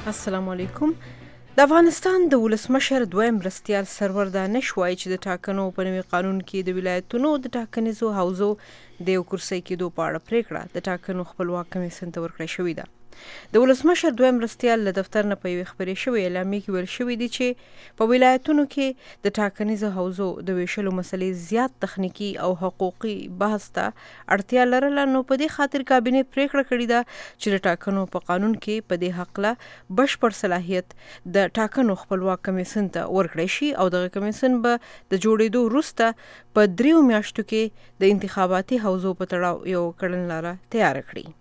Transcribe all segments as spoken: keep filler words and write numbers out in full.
السلام علیکم. د افغانستان د ولسمشر دویم مرستیال سرور دانش وایي چې د ټاکنو په نوي قانون کې د ولایتونو د ټاکنیزو حوزو د یو کرسۍ کېدو په اړه پریکړه د ټاکنو خپلواک کمیسیون ته ورکړې شوې ده. د ولسمشر دویم مرستیال له دفتر نه په یوې خپرې شوې اعلامیې کې ویل شوي دي چې په ولایتونو کې د ټاکنیزو حوزو د ویشلو مسلې زیات تخنیکي او حقوقي بحث ته اړتیا لرله، نو په دې خاطر کابینې پریکړه کړې ده چې د ټاکنو په قانون کې په دې حقله بشپړ صلاحیت د ټاکنو خپلواک کمیسیون ته ورکړی شي او دغه کمیسیون به د جوړېدو وروسته په دریو میاشتو کې د انتخاباتي حوزو په تړاو یو کړنلاره تیاره کړي.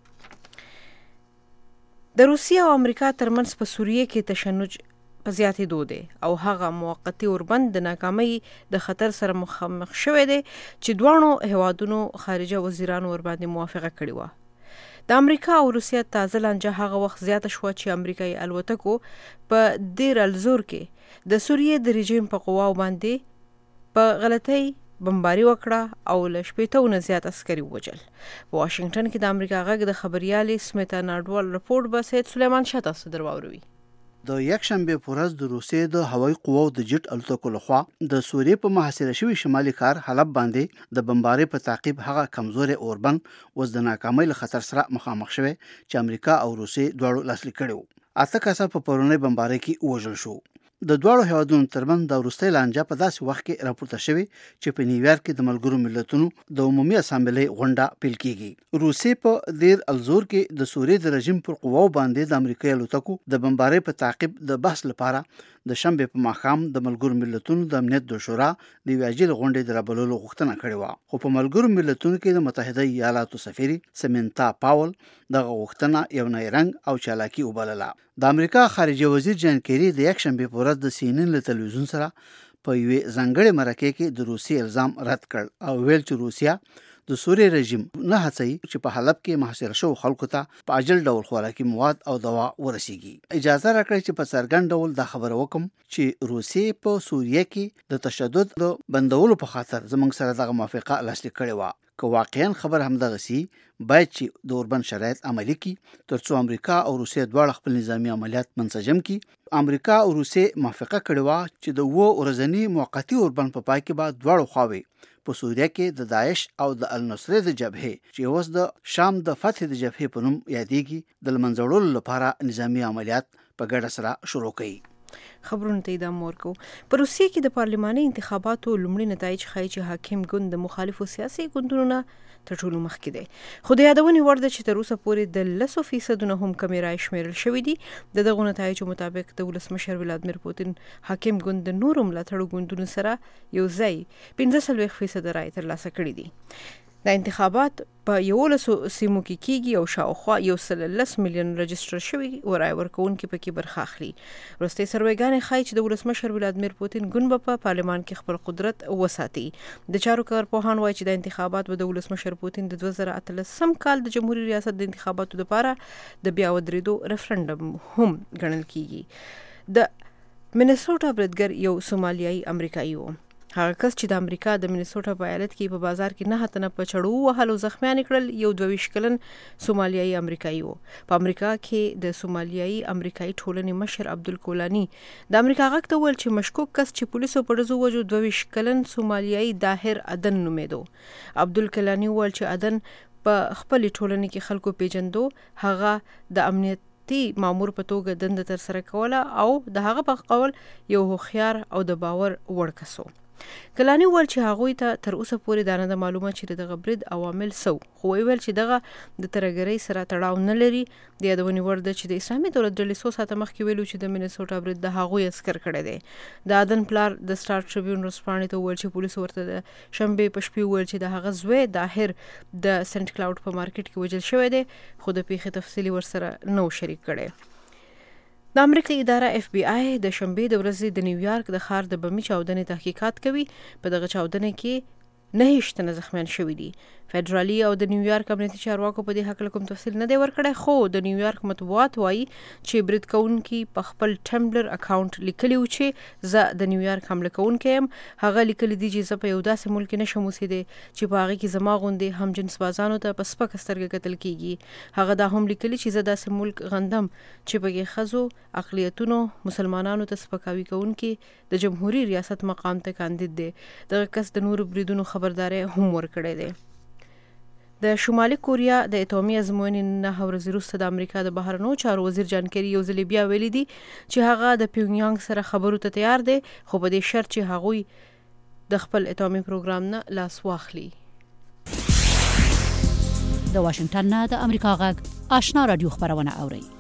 د روسیې او امریکا ترمنځ په سوریه کې تشنج په زیاتېدو دی او هغه موقتي اوربند د ناکامۍ د خطر سره مخامخ شوی دی چې دواړو هیوادونو خارجه وزیرانو ورباندې موافقه کړې وه. د امریکا او روسیې تازه لانجه هغه وخت زیاته شوه چې امریکایي الوتکو په دیر الزور کې د سوریې د رژیم په قواو باندې په غلطۍ بمباري وکړه او له شپېتو نه زیات عسکري ووژل. په واشنګټن کې د امریکا غږ د خبریالې سمیتا ناډوال رپورټ به سید سلیمان شاه تاسو در واوروي. د یکشنبه په ورځ د روسیې د هوایي قواو د جټ الوتکو لخوا د سوریې په محاصره شوي شمالي ښار حلب باندې د بمباري په تعقیب هغه کمزوري اوربند اوس د ناکامۍ له خطر سره مخامخ شوی چې امریکا او روسیې دواړو لاسلیک کړي وو. اته کسه په پرونی بمباري کې وژل شو. د دواړو هیوادونو ترمنځ د وروستۍ لانجه په داسې وخت کې راپورته شوې چې په نیویارک کې د ملګرو ملتونو د عمومي اسامبلې غونډه پیل کیږي. روسیې په دیر الزور کې د سوریې د رژیم پر قواو باندې د امریکایي الوتکو د بمبارۍ په تعقیب د بحث لپاره د شنبه په ماښام د ملګرو ملتونو د امنیت د شورا د یوې عاجل غونډې د رابللو غوښتنه کړې وه، خو په ملګرو ملتونو کې د متحده ایالاتو سفیر سمنتا پاول دغه غوښتنه یو نایرنګ او چالاکي وبلله. د امریکا خارجه وزیر جان کیری د یکشنبه په ورځ د سی ان ان له تلویزیون سره په یوې ځانګړې مرکه کې د روسیې الزام رد کړ او ویل چې روسیا د سوریې رژیم نه هڅوي چې په حلب کې محاصره شوو خلکو ته په عاجل ډول خوراکي مواد او دوا ورسیږي. اجازه راکړئ چې په څرګند ډول دا خبره وکم چې روسیې په سوریې کې د تشدد د بندولو په خاطر زموږ سره دغه موافقه لاسلیک کړې وه. که واقعا خبر همدغه سي باید چې د اوربند شرایط عملي کړي ترڅو امریکا او روسیې دواړه خپل نظامی عملیات منسجم کړي. امریکا او روسیې موافقه کړې وه چې د اووه ورځني موقتي اوربند په پای کې به دواړو خواوې په سوریه کې د داعش او د النصرې د جبهې چې اوس د شام د فتح د جبهې په نوم یادېږي د له منځه وړلو لپاره نظامی عملیات په ګډه سره شروع کړي. خبرونه ته ادامه ورکو. په روسیې کې د پارلماني انتخاباتو لومړي نتایج ښایي چې حاکم ګوند د مخالفو سیاسي ګوندونو نه تر ټولو مخکې دی، خو د یادونې وړ ده چې تر اوسه پورې د لسو فیصدونو هم کمې رایې شمیرل شوي دي. د دغو نتایجو مطابق د ولسمشر ولادمیر پوتین حاکم ګوند د نورو ملاتړو ګوندونو سره یو ځای پنځه څلوېښت فیصده رایې ترلاسه کړي دي. د انتخابات په یولسو سیمو کې کیږي او شاوخوا یو سل لس میلیون رجسټر شوي رایې ورکوونکي پکې برخه اخلي. وروستۍ سروېګانې ښایي چې د ولسمشر ولادمیر پوتین ګوند به په پارلمان کې خپل قدرت وساتي. د چارو کارپوهان وایي چې د انتخابات به د ولسمشر پوتین د دوه زره اتلسم کال د جمهوري ریاست د انتخاباتو لپاره د بیا ودرېدو ریفرنډم هم ګڼل کیږي. د منیسوټا بریدګر یو سومالیایي امریکایي و. هغه کس چې د امریکا د منیسوټا په ایالت کې په بازار کې نه تنه په چړو وهلو زخمیان کړل یو دوه ویشت کلن سومالیایي امریکایي و. په امریکا کې د سومالیایي امریکایي ټولنې مشر عبدالکولاني د امریکا غږ ته وویل چې مشکوک کس چې پولیسو په ډزو وژو دوه ویشت کلن سومالیایي داهر عدن نومېدو. عبدالکولاني وویل چې عدن په خپلې ټولنې کې خلکو پیژندو، هغه د امنیت مامور په توګه دنده تر سره کوله او د هغه په قول یو هوښیار او د باور وړ کس و. کلاني وویل چې هغوی ته تر اوسه پورې دا نه ده معلومه چې دغه برید عوامل څه وو، خو ویل چې دغه د ترهګرۍ سره تړاو نه لري. د یادونې وړ ده چې د اسلامي دولت ډلې څو ساعته مخکې ویلو چې د منیسوټا برید د هغوی عسکر کړی دی. د عدن پلار د سټار ټریبیون ورځپاڼې ته وویل چې پولیسو ورته د شنبې په شپې وویل چې د هغه زوی داهر د سنټ کلاوډ په مارکیټ کې وژل شوی دی، خو د پیښې تفصیلي ورسره نه و شریک کړی. د امریکا اداره اف بی آی د شنبې د ورځې د نیویارک د ښار د بمي چاودنې تحقیقات کوي. په دغه چاودنه کې نهه تنه زخمیان شوي دي. فدرالي او د نیویارک امنیتي چارواکو په دې حق کوم تفصیل نه دی ورکړی، خو د نیویارک مطبوعات وایي چې برید کوونکي په خپل ټمبلر اکاونټ لیکلی و چې زه د نیویارک حمله کوونکی یم. هغه لیکلی دی چې زه په یو داسې ملک کې نشم اوسېدی چې په هغې کې زما غوندې هم جنس بازانو ته په سپکه سترګه کتل کیږي. هغه دا هم لیکلی چې زه داسې ملک غندم چې پکې ښځو، اقلیتونو، مسلمانانو ته سپکاوي کوونکي د جمهوري ریاست مقام ته کاندید دی. دغه کس د نورو بریدونو خبرداری هم ورکړی دی. د شمالي کوریا د اټومي ازموینې نه ورځې وروسته د امریکا د بهرنیو چارو وزیر جان کیری یو ځل بیا ویلي دي چې هغه د پیونګیانګ سره خبرو ته تیار دی، خو په دې شرط چې هغوی د خپل اټومي پروګرام نه لاس واخلي. د واشنگټن نه د امریکا غږ آشنا رادیو خبرونه اوري.